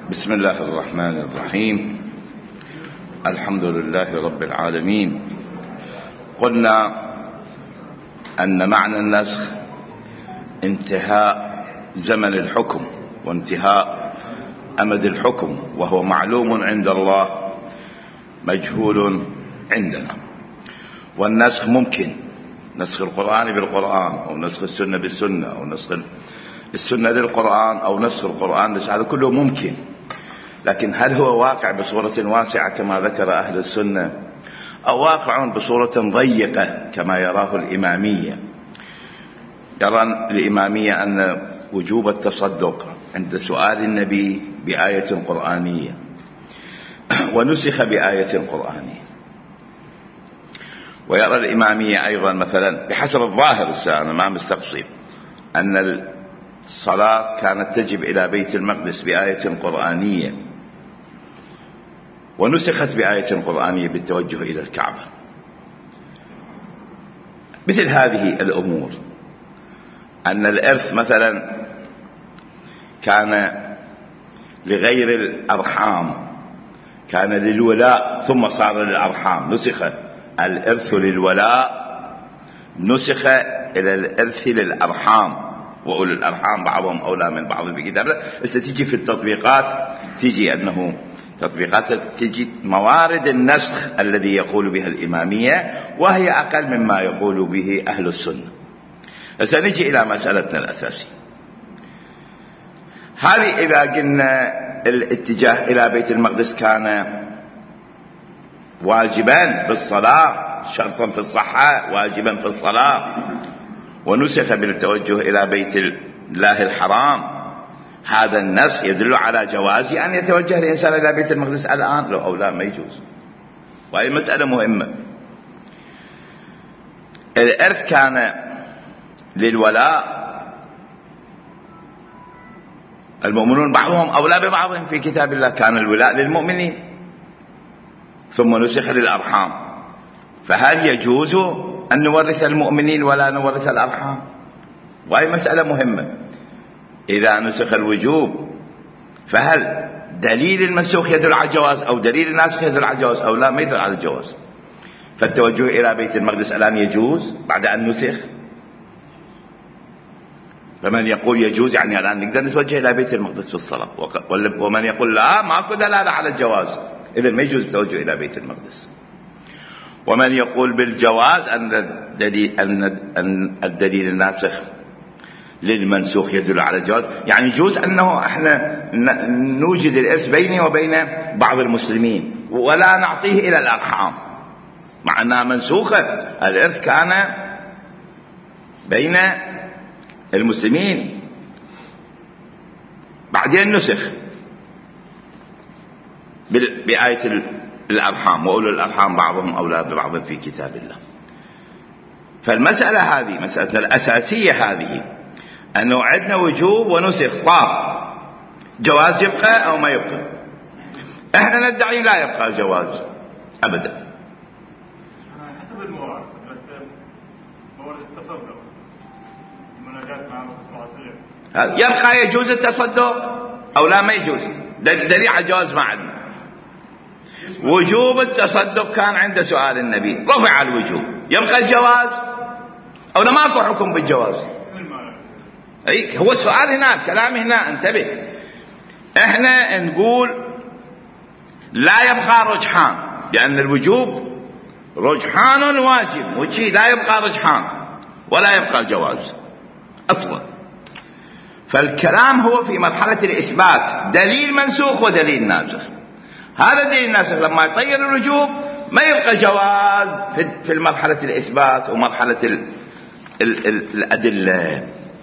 بسم الله الرحمن الرحيم. الحمد لله رب العالمين. قلنا أن معنى النسخ انتهاء زمن الحكم وانتهاء أمد الحكم، وهو معلوم عند الله مجهول عندنا. والنسخ ممكن، نسخ القرآن بالقرآن، أو نسخ السنة بالسنة، أو نسخ السنة للقرآن، أو نسخ القرآن، بس هذا كله ممكن. لكن هل هو واقع بصورة واسعة كما ذكر أهل السنة، أو واقع بصورة ضيقة كما يراه الإمامية؟ يرى الإمامية أن وجوب التصدق عند سؤال النبي بآية قرآنية ونسخ بآية قرآنية. ويرى الإمامية أيضا مثلا بحسب الظاهر، أنا ما مستقصي، أن الصلاة كانت تجب إلى بيت المقدس بآية قرآنية ونسخت بآية قرآنية بالتوجه إلى الكعبة. مثل هذه الأمور، أن الإرث مثلا كان لغير الأرحام، كان للولاء ثم صار للأرحام، نسخ الإرث للولاء، نسخ إلى الإرث للأرحام، وأولي الأرحام بعضهم أولى من بعض في كتاب الله. ستجي في التطبيقات، تجي أنه تطبيقات، تجي موارد النسخ الذي يقول بها الإمامية، وهي أقل مما يقول به أهل السنة. سنجي إلى مسألتنا الأساسية. هذه إذا قلنا الاتجاه إلى بيت المقدس كان واجبا بالصلاة، شرطا في الصحة، واجبا في الصلاة، ونسخ بالتوجه إلى بيت الله الحرام، هذا النسخ يدل على جواز أن يتوجه الإنسان إلى بيت المقدس الآن لو أو لا، ما يجوز. وهي مسألة مهمة. الإرث كان للولاء، المؤمنون بعضهم أولى ببعض في كتاب الله، كان الولاء للمؤمنين ثم نسخ للأرحام. فهل يجوز أن نورث المؤمنين ولا نورث الأرحام؟ وهي مسألة مهمة. إذا نسخ الوجوب، فهل دليل المنسوخ يدل على الجواز، أو دليل الناسخ يدل على الجواز، أو لا، ما يدل على الجواز؟ فالتوجه إلى بيت المقدس الآن يجوز بعد أن نسخ. فمن يقول يجوز يعني الآن نقدر نتوجه إلى بيت المقدس في الصلاة، ومن يقول لا، ماكو دلالة على الجواز، إذن ما يجوز التوجه إلى بيت المقدس. ومن يقول بالجواز أن الدليل الناسخ للمنسوخ يدل على الجواز، يعني يجوز أنه احنا نوجد الإرث بيني وبين بعض المسلمين ولا نعطيه إلى الأرحام، مع أنها منسوخة. الإرث كان بين المسلمين، بعدين نسخ بآية الأرحام، وأولو الأرحام بعضهم أولى ببعض في كتاب الله. فالمسألة هذه مسألة الأساسية، هذه أنه عندنا وجوب ونسخ، طاب جواز يبقى أو ما يبقى. احنا ندعي لا يبقى الجواز أبدا. حسب الموارد، موارد التصدق، المناجاة مع الرسول صلى الله عليه وسلم، يبقى يجوز التصدق أو لا ما يجوز؟ دليل على الجواز ما عندنا. وجوب التصدق كان عند سؤال النبي، رفع الوجوب، يبقى الجواز أو لا ماكو حكم بالجواز؟ أي هو السؤال هنا، الكلام هنا، انتبه. احنا نقول لا يبقى رجحان، لأن الوجوب رجحان واجب، وشي لا يبقى رجحان ولا يبقى جواز أصلا. فالكلام هو في مرحلة الإثبات، دليل منسوخ ودليل ناسخ. هذا دليل الناسخ لما يطير الوجوب ما يبقى جواز في المرحلة الإثبات ومرحلة الأدلة.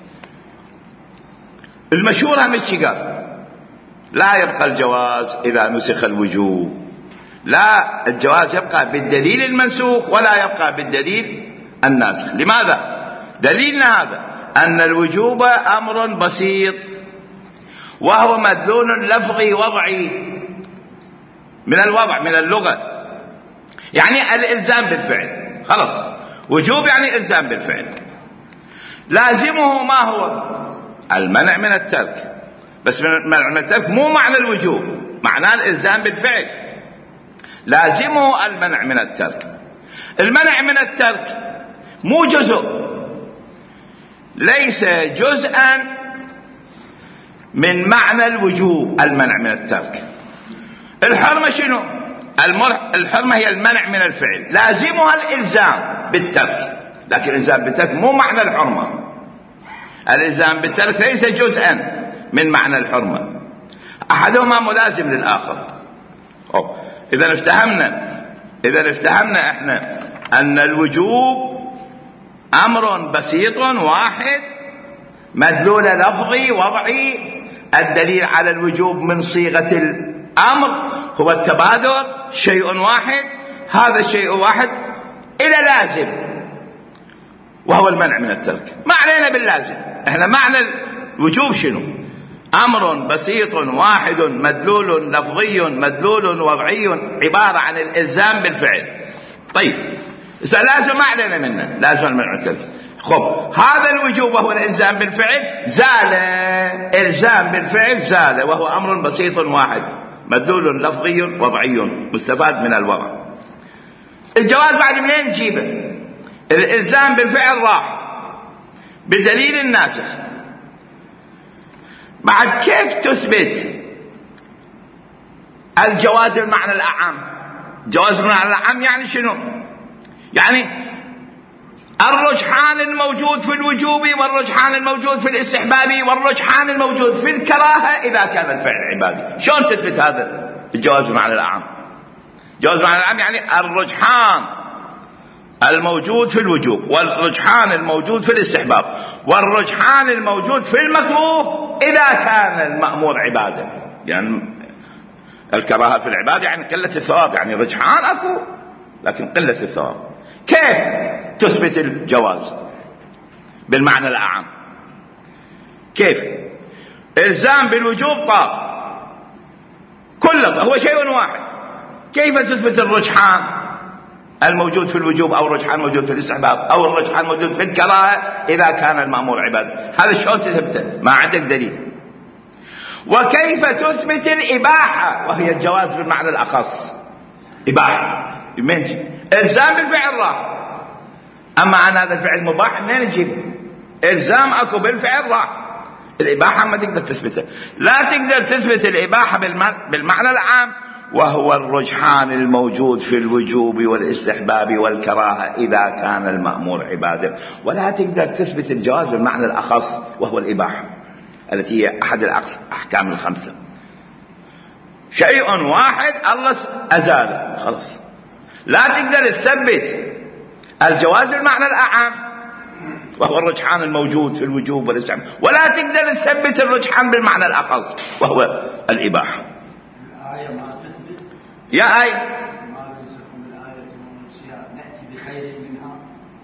المشهور مشي قال لا يبقى الجواز إذا نسخ الوجوب، لا، الجواز يبقى بالدليل المنسوخ ولا يبقى بالدليل الناسخ. لماذا؟ دليلنا هذا أن الوجوب أمر بسيط، وهو مدلول لفظي وضعي من الوضع، من اللغة، يعني الإلزام بالفعل. خلص، وجوب يعني إلزام بالفعل. لازمه ما هو؟ المنع من الترك. بس المنع من الترك مو معنى الوجوب، معناه الإلزام بالفعل، لازمه المنع من الترك. المنع من الترك مو جزء، ليس جزءا من معنى الوجوب. المنع من الترك الحرمة شنو؟ الحرمة هي المنع من الفعل، لازمها الإلزام بالترك، لكن الإلزام بالترك مو معنى الحرمة. الإلزام بالترك ليس جزءا من معنى الحرمة، أحدهما ملازم للآخر. إذا افتهمنا احنا أن الوجوب أمر بسيط واحد مدلول لفظي وضعي، الدليل على الوجوب من صيغة الأمر هو التبادر، شيء واحد، هذا الشيء واحد إلى لازم وهو المنع من الترك. ما علينا باللازم، احنا معنى الوجوب شنو؟ أمر بسيط واحد مدلول لفظي مدلول وضعي عبارة عن الإلزام بالفعل. طيب لازم ما علينا منه، لازم المنع من الترك. خب هذا الوجوب وهو الإلزام بالفعل زال، إلزام بالفعل زال، وهو أمر بسيط واحد مدلول لفظي وضعي مستفاد من الوضع. الجواز بعد منين نجيبه؟ الإلزام بالفعل راح بدليل الناسخ، بعد كيف تثبت الجواز بالمعنى الأعم؟ جواز بالمعنى الأعم يعني شنو؟ يعني الرجحان الموجود في الوجوب والرجحان الموجود في الاستحباب والرجحان الموجود في الكراهة إذا كان الفعل عبادي. شلون تثبت هذا الجواز بالمعنى الأعم؟ جواز بالمعنى الأعم يعني الرجحان الموجود في الوجوب والرجحان الموجود في الاستحباب والرجحان الموجود في المكروه إذا كان المأمور عبادة. يعني الكراهة في العبادة يعني قلة الثواب، يعني رجحان أكو لكن قلة الثواب. كيف تثبت الجواز بالمعنى الأعم؟ كيف؟ إلزام بالوجوب طاف كله هو شيء واحد، كيف تثبت الرجحان الموجود في الوجوب أو الرجحان الموجود في الاستحباب أو الرجحان الموجود في الكراهة إذا كان المأمور عبادة؟ هذا شلون تثبته؟ ما عندك دليل. وكيف تثبت الإباحة وهي الجواز بالمعنى الأخص؟ إباحة إلزام بالفعل راح، أما عن هذا الفعل مباح منين نجيب؟ إلزام أكو بالفعل راح، الإباحة ما تقدر تثبتها. لا تقدر تثبت الإباحة بالمعنى العام وهو الرجحان الموجود في الوجوب والاستحباب والكراهة إذا كان المأمور عبادة، ولا تقدر تثبت الجواز بالمعنى الأخص وهو الإباحة التي هي أحد الأحكام الخمسة. شيء واحد الله أزاله خلاص، لا تقدر تثبت الجواز بالمعنى الأعم وهو الرجحان الموجود في الوجوب والاستحباب، ولا تقدر تثبت الرجحان بالمعنى الأخص وهو الإباحة. الآية ما تثبت يا آية ما ننسخ من آية وننسيها نأتي بخير منها.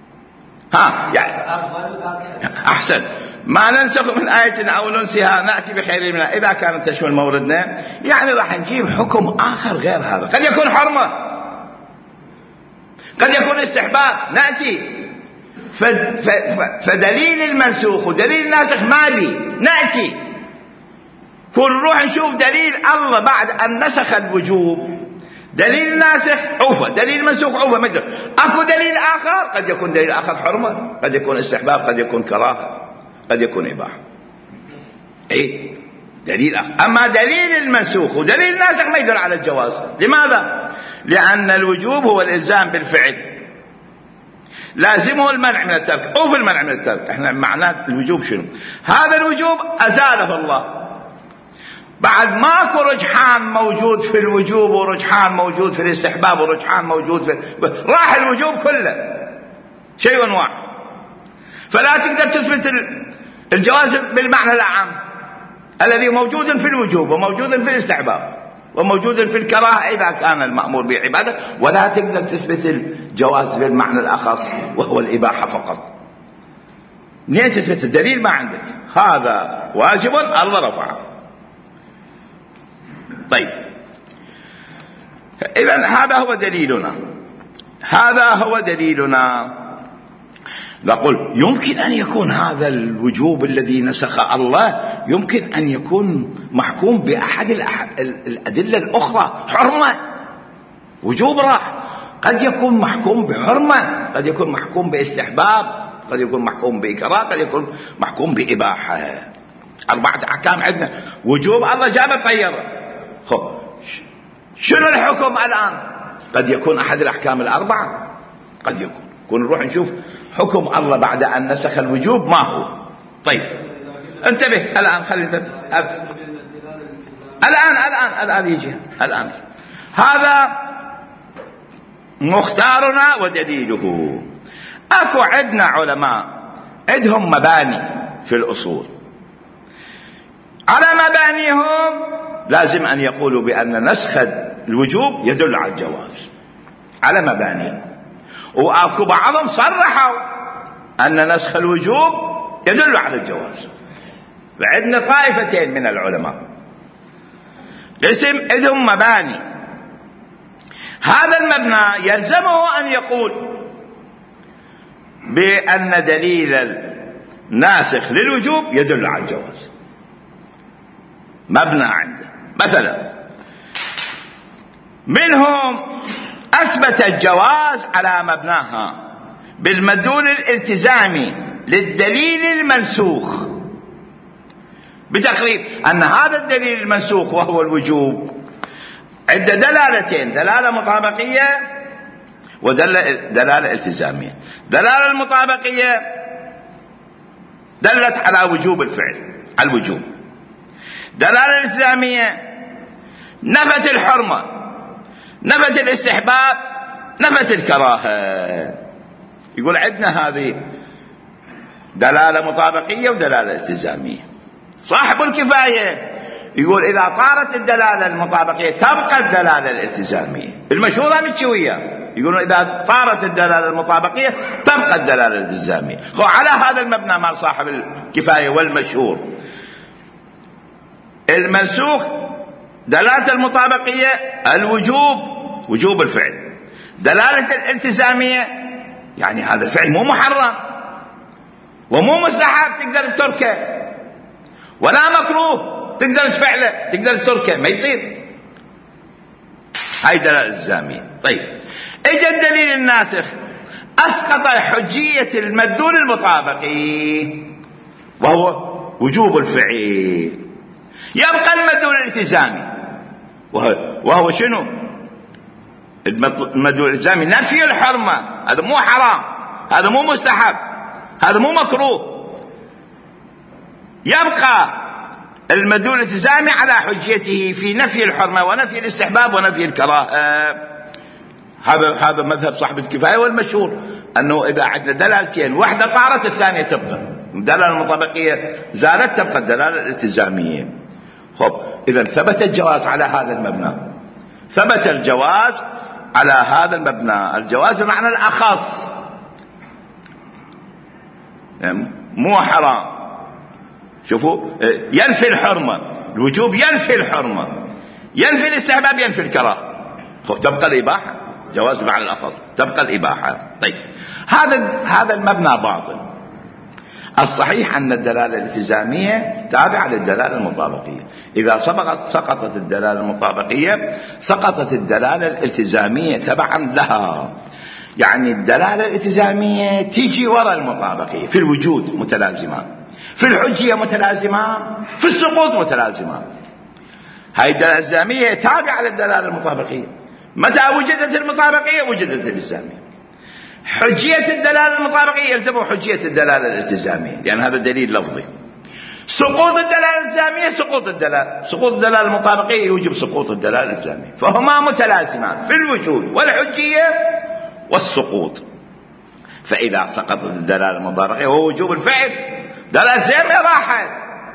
يعني أفضل ذاك أحسن، ما ننسخ من آية أو ننسيها نأتي بخير منها إذا كانت تشمل موردنا، يعني راح نجيب حكم آخر غير هذا، قد يكون حرمة قد يكون استحباب، نأتي فدليل المنسوخ ودليل الناسخ ما بي نأتي نروح نشوف دليل الله بعد أن نسخ الوجوب، دليل الناسخ عوفة، دليل المنسوخ عوفة، مجرد أكو دليل آخر، قد يكون دليل آخر حرمة، قد يكون استحباب، قد يكون كراهة، قد يكون إباحة. إيه دليل آخر. أما دليل المنسوخ ودليل الناسخ ما يدل على الجواز. لماذا؟ لأن الوجوب هو الإلزام بالفعل، لازمه المنع من الترك أو في المنع من الترك. احنا معناه الوجوب شنو؟ هذا الوجوب أزاله الله، بعد ماكو رجحان موجود في الوجوب ورجحان موجود في الاستحباب ورجحان موجود في راح الوجوب كله شيء واحد، فلا تقدر تثبت الجواز بالمعنى العام الذي موجود في الوجوب وموجود في الاستحباب وموجود في الكراهة إذا كان المأمور بعبادة، ولا تقدر تثبت الجواز بالمعنى الأخص وهو الإباحة فقط. منين تثبت الدليل؟ ما عندك، هذا واجب الله رفعه. طيب إذن هذا هو دليلنا، هذا هو دليلنا. نقول يمكن أن يكون هذا الوجوب الذي نسخ الله يمكن أن يكون محكوم بأحد الأدلة الأخرى، حرمة، وجوب راح، قد يكون محكوم بحرمة، قد يكون محكوم باستحباب، قد يكون محكوم بإكراه، قد يكون محكوم بإباحة. 4 أحكام عندنا. وجوب الله جاب الطيارة، شنو الحكم الآن؟ قد يكون أحد الأحكام ال4، قد يكون نروح نشوف حكم الله بعد أن نسخ الوجوب ما هو. طيب انتبه الآن، خلينا الآن يجي الآن. هذا مختارنا ودليله. أكو عندنا علماء عندهم مباني في الأصول، على مبانيهم لازم أن يقولوا بأن نسخ الوجوب يدل على الجواز على مباني، وأكو بعضهم صرحوا أن نسخ الوجوب يدل على الجواز. فعندنا طائفتين من العلماء قسم عندهم مباني، هذا المبنى يلزمه أن يقول بأن دليل الناسخ للوجوب يدل على الجواز. مبنى عنده مثلا منهم أثبت الجواز على مبناها بالمدلول الالتزامي للدليل المنسوخ، بتقريب أن هذا الدليل المنسوخ وهو الوجوب عدة دلالتين، دلالة مطابقية ودلالة التزامية. دلالة المطابقية دلت على وجوب الفعل، على الوجوب. دلالة الالتزامية نفت الحرمة، نفت الاستحباب، نفت الكراهة. يقول عندنا هذه دلالة مطابقية ودلالة التزامية. صاحب الكفاية يقول إذا طارت الدلالة المطابقية تبقى الدلالة الالتزامية. المشهورة متشوية يقولون إذا طارت الدلالة المطابقية تبقى الدلالة الالتزامية. على هذا المبنى مال صاحب الكفاية والمشهور، المنسوخ دلالة المطابقية الوجوب، وجوب الفعل. دلالة الالتزامية يعني هذا الفعل مو محرم ومو مستحب تقدر تتركه، ولا مكروه تقدر تفعله تقدر تتركه، ما يصير. هاي دلالة الالتزامية. طيب اجى الدليل الناسخ اسقط حجية المدلول المطابقي وهو وجوب الفعل، يبقى المدلول الالتزامي وهو شنو؟ المدلول الالتزامي نفي الحرمة، هذا مو حرام، هذا مو مستحب، هذا مو مكروه. يبقى المدلول الالتزامي على حجيته في نفي الحرمة ونفي الاستحباب ونفي الكراهة. هذا مذهب صاحب الكفاية والمشهور، أنه إذا عندنا دلالتين واحدة طارت الثانية تبقى، الدلالة المطابقية زالت تبقى الدلالة الالتزامية. إذا ثبت الجواز على هذا المبنى، ثبت الجواز على هذا المبنى. الجواز بمعنى الأخص، مو حرام. شوفوا ينفي الحرمة، الوجوب ينفي الحرمة، ينفي الاستحباب، ينفي الكراهة، تبقى الإباحة. جواز بمعنى الأخص، تبقى الإباحة. طيب هذا المبنى باطل. الصحيح أن الدلالة الالتزامية تابعة للدلالة المطابقية. إذا سقطت الدلالة المطابقية سقطت الدلالة الالتزامية تبعا لها. يعني الدلالة الالتزامية تيجي وراء المطابقية، في الوجود متلازمان، في الحجية متلازمان، في السقوط متلازمان. هاي الدلالة الالتزامية تابعة للدلالة المطابقية. متى وجدت المطابقية وجدت الالتزامية. حجية الدلالة المطابقية يلزمه حجية الدلالة الالتزامية، لأن هذا دليل لفظي. سقوط الدلالة الالتزامية سقوط الدلالة المطابقية يوجب سقوط الدلالة الالتزامية، فهما متلازمان في الوجود والحجية والسقوط. فإذا سقطت الدلالة المطابقية وهو وجوب الفعل، دلالة الالتزامية راحت.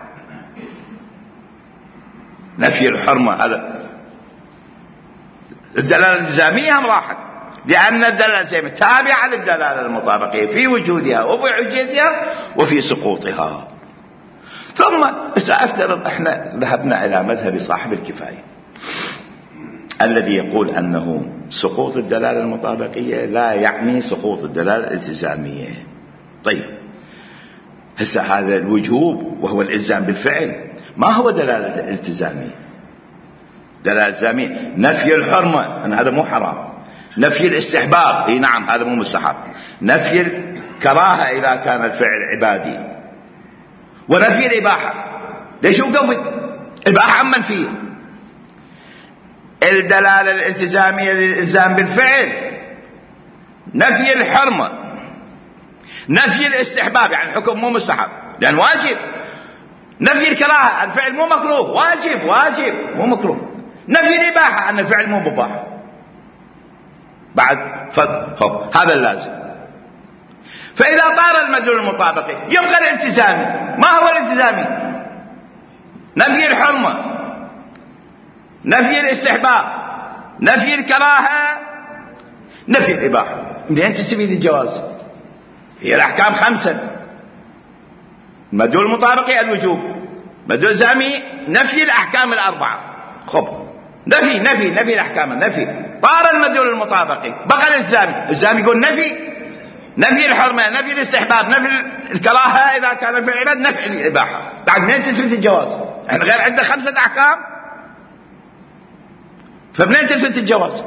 نفي الحرمة هذا الدلالة الالتزامية هم راحت، لأن الدلالة الالتزامية تابعة للدلالة المطابقية في وجودها وفي حجيتها وفي سقوطها. ثم سأفترض احنا ذهبنا إلى مذهب صاحب الكفاية الذي يقول أنه سقوط الدلالة المطابقية لا يعني سقوط الدلالة الالتزامية. طيب هسه هذا الوجوب وهو الإلزام بالفعل ما هو دلالة الالتزامية؟ دلالة الالتزامية نفي الحرمة أن هذا مو حرام، نفي الاستحباب اي نعم هذا مو مستحب، نفي الكراهة إذا كان الفعل عبادي، ونفي الإباحة. ليش وقفت؟ إباحة عمن فيه. الدلالة الالتزامية للإلزام بالفعل نفي الحرمة، نفي الاستحباب يعني الحكم مو مستحب لأن واجب، نفي الكراهة الفعل مو مكروه واجب مو مكروه، نفي الإباحة أن الفعل مو مباح بعد هذا اللازم. فإذا طار المدلول المطابقي يبقى الالتزامي. ما هو الالتزامي؟ نفي الحرمة، نفي الاستحباب، نفي الكراهة، نفي الإباحة. منين تستفيد الجواز؟ هي الأحكام 5. المدلول المطابقي الوجوب، مدلول الزامي نفي الأحكام 4. نفي الأحكام، النفي طار المدلول المطابقي بقى الإلزامي يقول نفي الحرمة، نفي الاستحباب، نفي الكراهة إذا كان في العباد، نفي الإباحة. بعد منين تثبت الجواز؟ احنا غير عندنا 5 أحكام، فمنين تثبت الجواز؟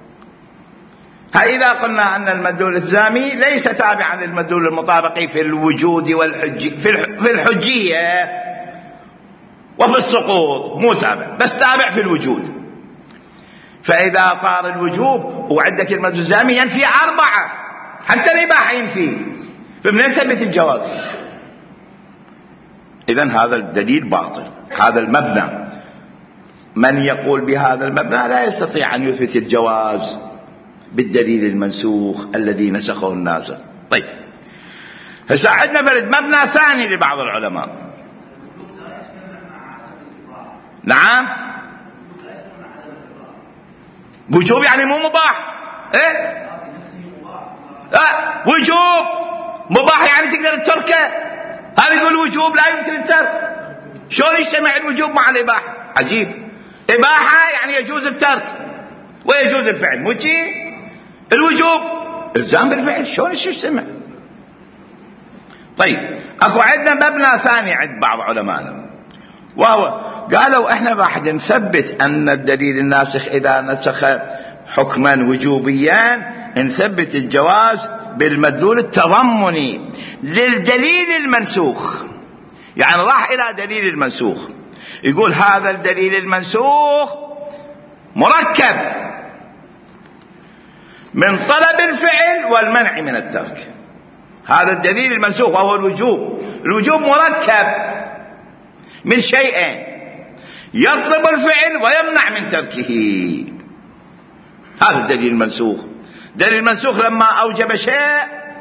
إذا قلنا أن المدلول الإلزامي ليس تابعا للمدلول المطابقي في الوجود في الحجية وفي السقوط، مو تابع، بس تابع في الوجود. فإذا طار الوجوب وعندك المدلول الإلزامي ينفي 4، حتى الإباحة ينفي، فمنين ثبت الجواز؟ إذن هذا الدليل باطل. هذا المبنى من يقول بهذا المبنى لا يستطيع أن يثبت الجواز بالدليل المنسوخ الذي نسخه الناسخ. طيب هسه عندنا فرد مبنى ثاني لبعض العلماء. نعم وجوب يعني مو مباح. ايه وجوب مباح يعني تقدر تتركه. هذا يقول وجوب لا يمكن الترك. شلون يجتمع الوجوب مع الإباحة؟ عجيب. إباحة يعني يجوز الترك ويجوز الفعل، مو شيء الوجوب إلزام بالفعل، شلون يجتمع؟ طيب اكو عندنا مبنى ثاني عند بعض علمائنا، وهو قالوا احنا راح نثبت ان الدليل الناسخ اذا نسخ حكما وجوبيا نثبت الجواز بالمدلول التضمني للدليل المنسوخ. يعني راح الى دليل المنسوخ يقول هذا الدليل المنسوخ مركب من طلب الفعل والمنع من الترك. هذا الدليل المنسوخ وهو الوجوب مركب من شيئين، يطلب الفعل ويمنع من تركه. هذا الدليل المنسوخ. دليل المنسوخ لما أوجب شيء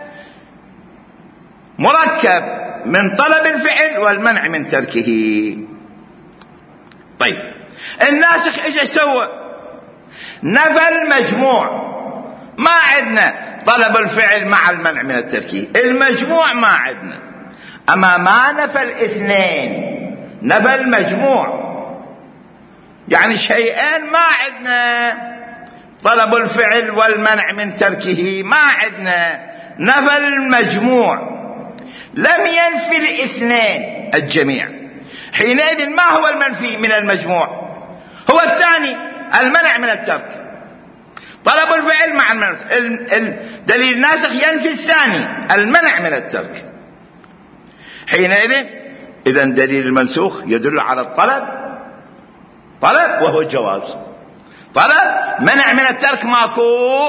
مركب من طلب الفعل والمنع من تركه. طيب الناسخ اجى سوى نفى المجموع، ما عندنا طلب الفعل مع المنع من التركه، المجموع ما عندنا. أما ما نفى الاثنين، نفى المجموع يعني شيئين ما عندنا طلب الفعل والمنع من تركه، ما عندنا نفى المجموع، لم ينفي الاثنين الجميع. حينئذ ما هو المنفي من المجموع؟ هو الثاني المنع من الترك. طلب الفعل مع المنع، الدليل الناسخ ينفي الثاني المنع من الترك. حينئذ إذن دليل المنسوخ يدل على الطلب، طلب وهو الجواز، طلب منع من الترك ماكو،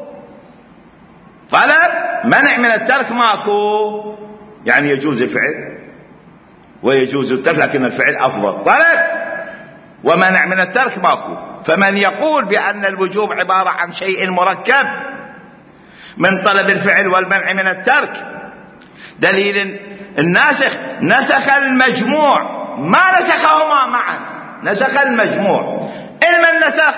طلب منع من الترك ماكو، يعني يجوز الفعل ويجوز الترك لكن الفعل أفضل. طلب ومنع من الترك ماكو. فمن يقول بأن الوجوب عبارة عن شيء مركب من طلب الفعل والمنع من الترك، دليل الناسخ نسخ المجموع، ما نسخهما معا، نسخ المجموع. علم النسخ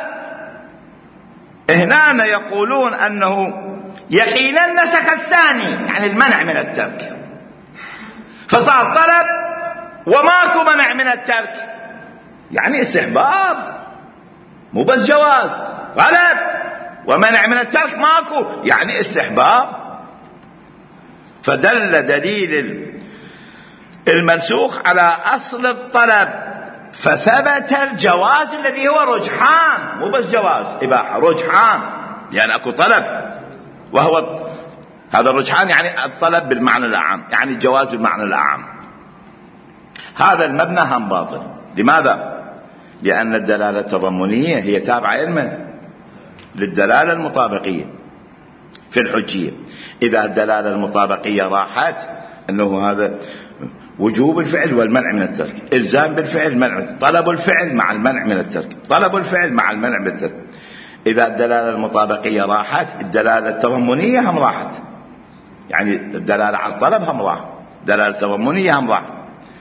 هنا يقولون أنه يقينا نسخ الثاني يعني المنع من الترك، فصار طلب وماكو منع من الترك، يعني استحباب مو بس جواز. طلب ومنع من الترك ماكو يعني استحباب. فدل دليل المنسوخ على أصل الطلب، فثبت الجواز الذي هو رجحان، مو بس جواز إباحة، رجحان، يعني أكو طلب، وهو هذا الرجحان يعني الطلب بالمعنى الأعم، يعني الجواز بالمعنى الأعم. هذا المبنى هم باطل. لماذا؟ لأن الدلالة التضمنية هي تابعة علما للدلالة المطابقية في الحجية. إذا الدلالة المطابقية راحت أنه هذا وجوب الفعل والمنع من الترك، إلزام بالفعل، منع، طلب الفعل مع المنع من الترك، طلب الفعل مع المنع من الترك. إذا الدلالة المطابقية راحت، الدلالة التضمنية هم راحت، يعني الدلالة على الطلب هم راحت، الدلالة التضمنية هم راحت.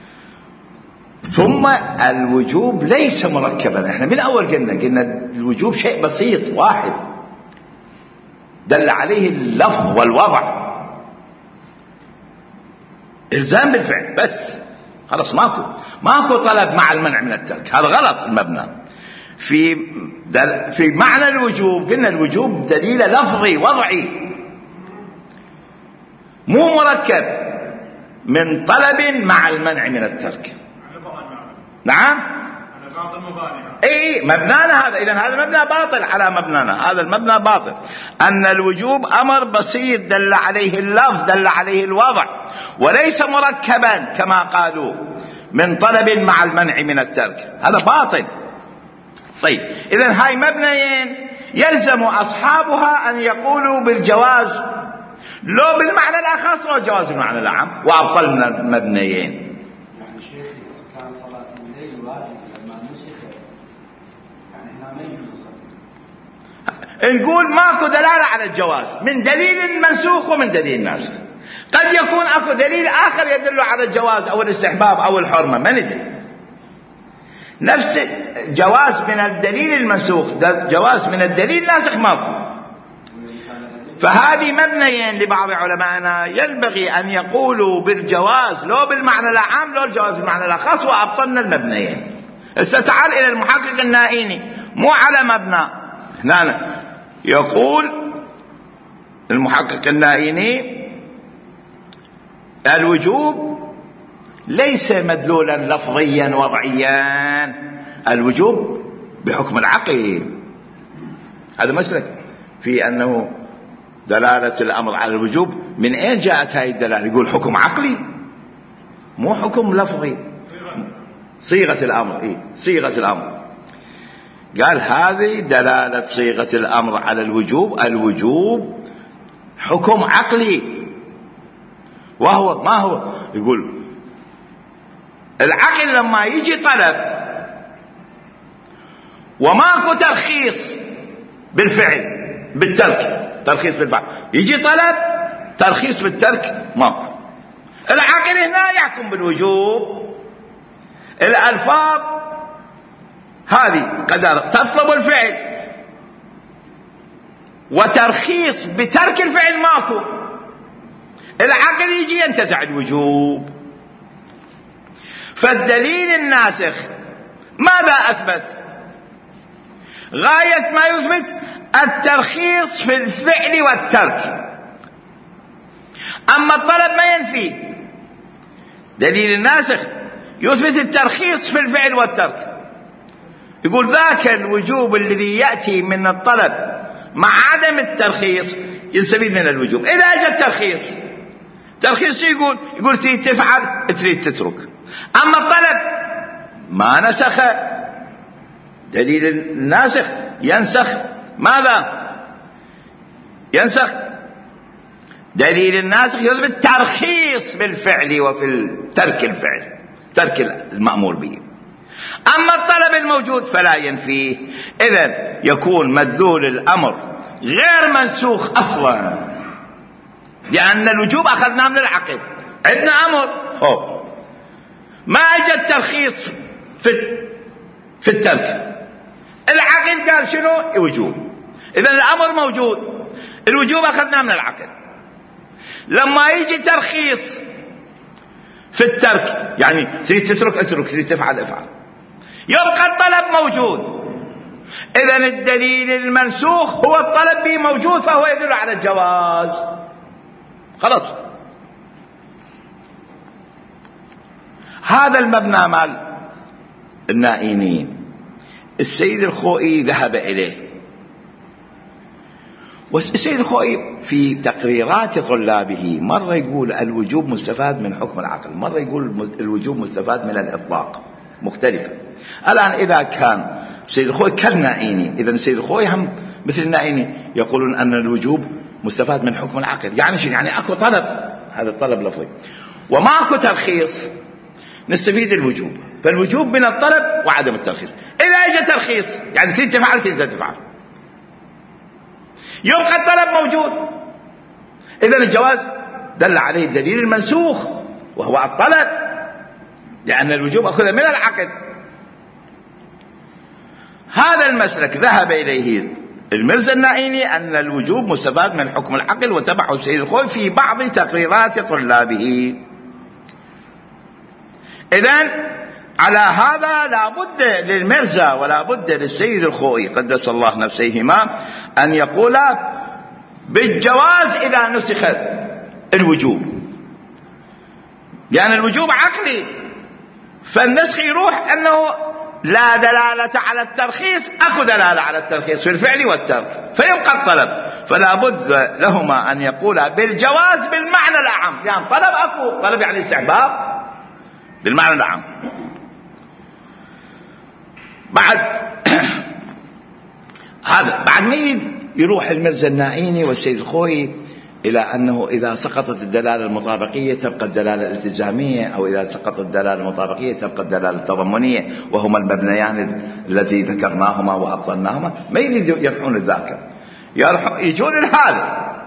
ثم الوجوب ليس مركبا. احنا من أول قلنا الوجوب شيء بسيط واحد دل عليه اللفظ والوضع، إلزام بالفعل بس، خلاص ماكو طلب مع المنع من الترك. هذا غلط المبنى. في معنى الوجوب قلنا الوجوب دليل لفظي وضعي، مو مركب من طلب مع المنع من الترك. نعم اي مبنانا هذا. اذن هذا مبنى باطل على مبنانا، هذا المبنى باطل. ان الوجوب امر بسيط دل عليه اللفظ، دل عليه الوضع، وليس مركبا كما قالوا من طلب مع المنع من الترك، هذا باطل. طيب اذن هاي مبنيين يلزم اصحابها ان يقولوا بالجواز لو بالمعنى الاخص لو الجواز بالمعنى الاعم، وابطلنا المبنيين. يعني شيخ كان صلاة الليل واجب لما نسخ، يعني هنا ما يجوز صلاة. نقول ماكو دلالة على الجواز من دليل منسوخ ومن دليل ناسخ. قد يكون اكو دليل اخر يدل على الجواز او الاستحباب او الحرمة، ما ندري. نفس جواز من الدليل المنسوخ، جواز من الدليل الناسخ ماكو. فهذه مبنيين لبعض علمائنا ينبغي أن يقولوا بالجواز لو بالمعنى العام لو الجواز بالمعنى الخاص، وأبطلنا المبنيين. تعال إلى المحقق النائيني، مو على مبنى هنا يقول المحقق النائيني الوجوب ليس مدلولا لفظيا وضعيا، الوجوب بحكم العقل. هذا مسلك في أنه دلالة الأمر على الوجوب. من أين جاءت هذه الدلالة؟ يقول حكم عقلي مو حكم لفظي، صيغة الأمر. صيغة الأمر. قال هذه دلالة صيغة الأمر على الوجوب، الوجوب حكم عقلي. وهو ما هو؟ يقول العقل لما يجي طلب وماكو ترخيص بالفعل بالترك، ترخيص بالفعل، يجي طلب ترخيص بالترك ماكو، العقل هنا يحكم بالوجوب. الألفاظ هذه قدر تطلب الفعل وترخيص بترك الفعل ماكو، العقل يجي ينتزع الوجوب. فالدليل الناسخ ماذا أثبت؟ غاية ما يثبت الترخيص في الفعل والترك، أما الطلب ما ينفي. دليل الناسخ يثبت الترخيص في الفعل والترك، يقول ذاك الوجوب الذي يأتي من الطلب مع عدم الترخيص يستفيد من الوجوب. إذا أجى الترخيص، ترخيص يقول تريد تفعل تريد تترك. أما الطلب ما نسخ، دليل الناسخ ينسخ ماذا؟ ينسخ دليل الناسخ يثبت ترخيص بالفعل وفي ترك الفعل، ترك المأمور به. أما الطلب الموجود فلا ينفيه. إذن يكون مدلول الأمر غير منسوخ أصلا، لأن الوجوب أخذناه من العقل. عندنا أمر ما أجى الترخيص في الترك، العقل قال شنو؟ وجوب. إذن الأمر موجود، الوجوب أخذناه من العقل. لما يجي ترخيص في الترك، يعني تريد تترك اترك، تريد تفعل افعل، يبقى الطلب موجود. إذن الدليل المنسوخ هو الطلب به موجود، فهو يدل على الجواز. خلاص هذا المبنى مال النائيين السيد الخوئي ذهب إليه، والسيد الخوئي في تقريرات طلابه مرة يقول الوجوب مستفاد من حكم العقل، مرة يقول الوجوب مستفاد من الإطلاق، مختلفة. الآن إذا كان السيد الخوئي كالنائيني، إذا السيد الخوئي هم مثل النائيني يقولون أن الوجوب مستفاد من حكم العقل. يعني شيء، يعني أكو طلب، هذا الطلب لفظي، وماكو ترخيص نستفيد الوجوب، فالوجوب من الطلب وعدم الترخيص. إذا اجى ترخيص يعني سيد تفعل سيد تفعل، يبقى الطلب موجود. إذن الجواز دل عليه الدليل المنسوخ وهو الطلب، لأن الوجوب أخذ من العقل. هذا المسلك ذهب إليه المرزا النائيني أن الوجوب مستفاد من حكم العقل، وتبعه السيد الخوئي في بعض تقريرات طلابه. إذن على هذا لا بد للمرزا ولا بد للسيد الخوئي قدس الله نفسيهما أن يقول بالجواز إذا نسخ الوجوب، لأن الوجوب عقلي، فالنسخ يروح أنه لا دلالة على الترخيص، أكو دلالة على الترخيص في الفعل والترك، فيبقى الطلب. فلا بد لهما أن يقولا بالجواز بالمعنى الأعم، يعني طلب أكو، طلب يعني استحباب بالمعنى العام. بعد هذا بعد ما يروح المرزا النائيني والسيد الخوئي إلى أنه إذا سقطت الدلالة المطابقية تبقى الدلالة الالتزامية، أو إذا سقطت الدلالة المطابقية تبقى الدلالة التضمنية، وهما المبنيان التي ذكرناهما وأبطلناهما. ما يريد يرحون الذاكر، يجون هذا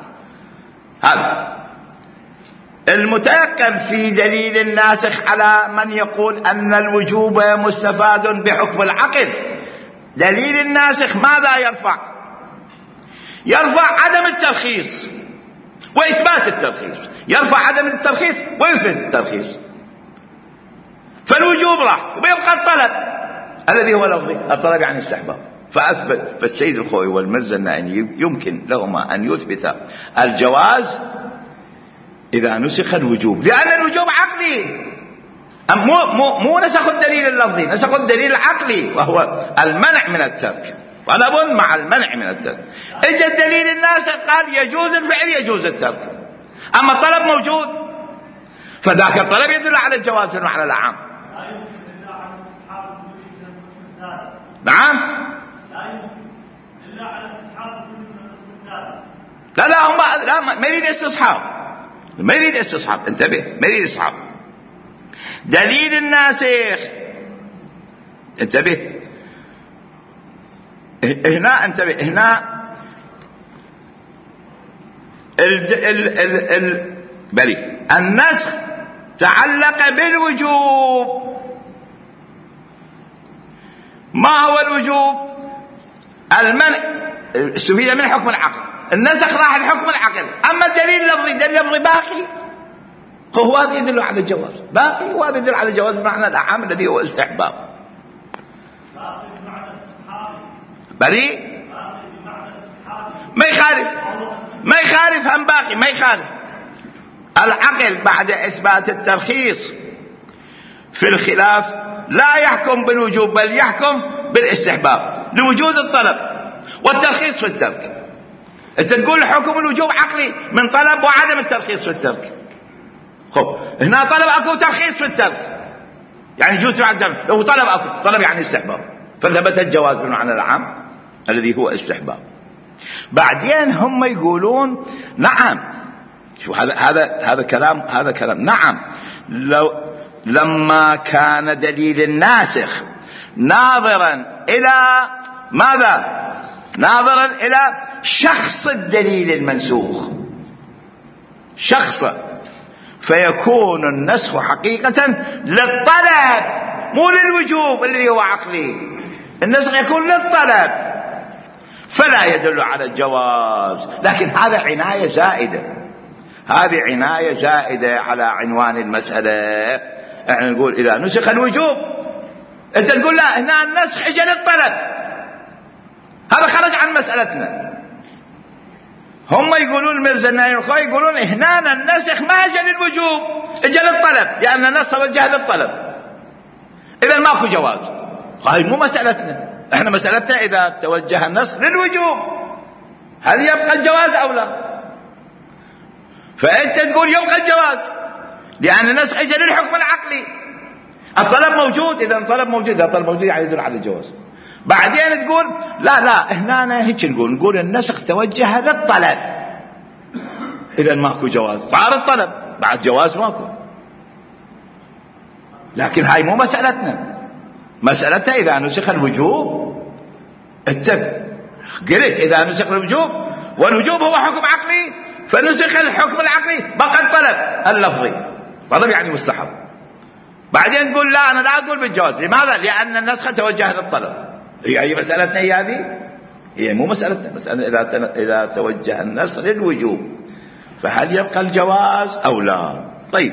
المتيقن في دليل الناسخ على من يقول أن الوجوب مستفاد بحكم العقل. دليل الناسخ ماذا يرفع؟ يرفع عدم الترخيص وإثبات الترخيص، يرفع عدم الترخيص ويثبت الترخيص، فالوجوب راح ويبقى الطلب الذي هو لفظي، الطلب يعني استحباب. فالسيد الخوئي والمرزا النائيني يمكن لهما أن يثبت الجواز إذا نسخ الوجوب، لأن الوجوب عقلي، مو نسخ الدليل اللفظي، نسخ الدليل العقلي وهو المنع من الترك، طلب مع المنع من الترك. اجى الدليل الناسخ قال يجوز الفعل يجوز الترك، أما الطلب موجود، فذاك الطلب يدل على الجواز بالمعنى العام. نعم، لا هم لا ما يريد استصحاب، ما يريد استصحاب، انتبه، ما يريد استصحاب. دليل الناسخ، انتبه هنا، انتبه هنا بلي النسخ تعلق بالوجوب. ما هو الوجوب؟ المنع استفيد من حكم العقل، النسخ راح الحكم العقل. أما الدليل اللفظي، الدليل اللفظي باقي، هو هذا يدل على الجواز، باقي، وهذا يدل على الجواز بمعنى الأعم الذي هو الاستحباب. بريء ما يخالف هم باقي، ما يخالف. العقل بعد إثبات الترخيص في الخلاف لا يحكم بالوجوب، بل يحكم بالاستحباب لوجود الطلب والترخيص في الترك. انت تقول حكم الوجوب عقلي من طلب وعدم الترخيص في الترك. خب هنا طلب اكو ترخيص في الترك، يعني يجوز فعل الترك، لو طلب اكو، طلب يعني استحباب، فثبت الجواز بالمعنى العام الذي هو استحباب. بعدين هم يقولون نعم، شو هذا كلام نعم، لما كان دليل الناسخ ناظرا إلى ماذا؟ ناظرا إلى شخص الدليل المنسوخ، شخصه، فيكون النسخ حقيقة للطلب مو للوجوب الذي هو عقلي. النسخ يكون للطلب فلا يدل على الجواز. لكن هذا عناية زائدة، هذه عناية زائدة على عنوان المسألة. احنا نقول إذا نسخ الوجوب، انت تقول لا هنا النسخ اجى للطلب، هذا خرج عن مسألتنا. هم يقولون المرزا النائيني والخوئي يقولون هنا النسخ ما اجى للوجوب، اجى للطلب، لأن النص وجه للطلب. إذا ماكو جواز. هاي مو مسألتنا، احنا مسألتنا إذا توجه النص للوجوب هل يبقى الجواز أو لا؟ فأنت تقول يبقى الجواز لأن النص اجى للحكم العقلي. الطلب موجود، إذا الطلب موجود، إذا الطلب موجود يعني يدل على الجواز. بعدين تقول لا هنا هيك نقول النسخ توجه للطلب، إذا ماكو جواز، صار الطلب بعد جواز ماكو. لكن هاي مو مسألتنا، مسألتها إذا نسخ الوجوب قلت إذا نسخ الوجوب والوجوب هو حكم عقلي فنسخ الحكم العقلي بقى الطلب اللفظي، طلب يعني مستحب. بعدين تقول لا أنا لا أقول بالجواز، لماذا؟ لأن النسخ توجه للطلب. هي مسألتنا هي هذه، هي مو مسألتنا. مسألة إذا توجه النسخ للوجوب فهل يبقى الجواز أو لا؟ طيب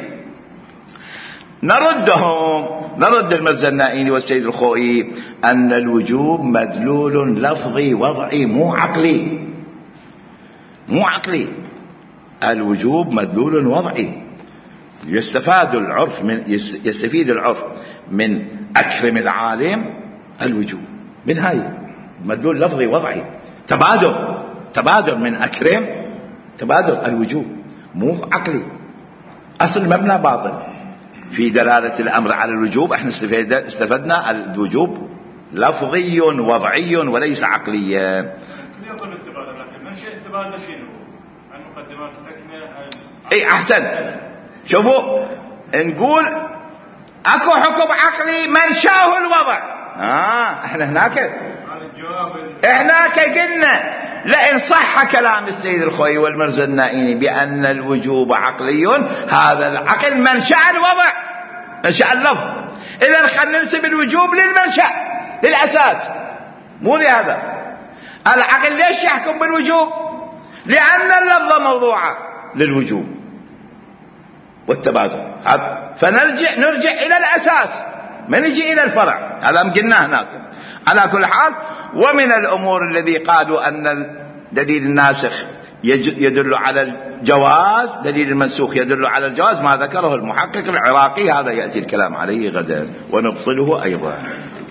نرد المرزنائي والسيد الخوئي أن الوجوب مدلول لفظي وضعي مو عقلي. الوجوب مدلول وضعي. يستفيد العرف من أكرم العالم الوجوب، من هاي مدلول لفظي وضعي، تبادل من أكرم، تبادل الوجوب مو عقلي. أصل المبنى باطل في دلالة الأمر على الوجوب. احنا استفدنا الوجوب لفظي وضعي وليس عقليا. يقول التبادل، لكن منشأ التبادل شنو؟ المقدمات الحكمة. اي احسن. شوفوا نقول اكو حكم عقلي منشأه الوضع. احنا هناك قلنا لئن صح كلام السيد الخوئي والمرزنائي بأن الوجوب عقلي، هذا العقل منشأ الوضع، منشأ اللفظ. إذن خلنا ننسب الوجوب للمنشأ، للأساس، مو لهذا. العقل ليش يحكم بالوجوب؟ لأن اللفظ موضوعة للوجوب والتبادل. فنرجع إلى الأساس، ما نجي إلى الفرع. هذا قلنا هناك. على كل حال، ومن الأمور الذي قالوا أن دليل الناسخ يدل على الجواز، دليل المنسوخ يدل على الجواز، ما ذكره المحقق العراقي، هذا يأتي الكلام عليه غدا ونبطله أيضا.